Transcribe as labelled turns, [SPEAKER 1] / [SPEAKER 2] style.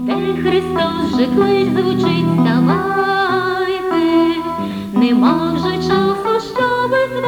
[SPEAKER 1] Де Христос же клич звучить, ставайте, нема вже часу, щоби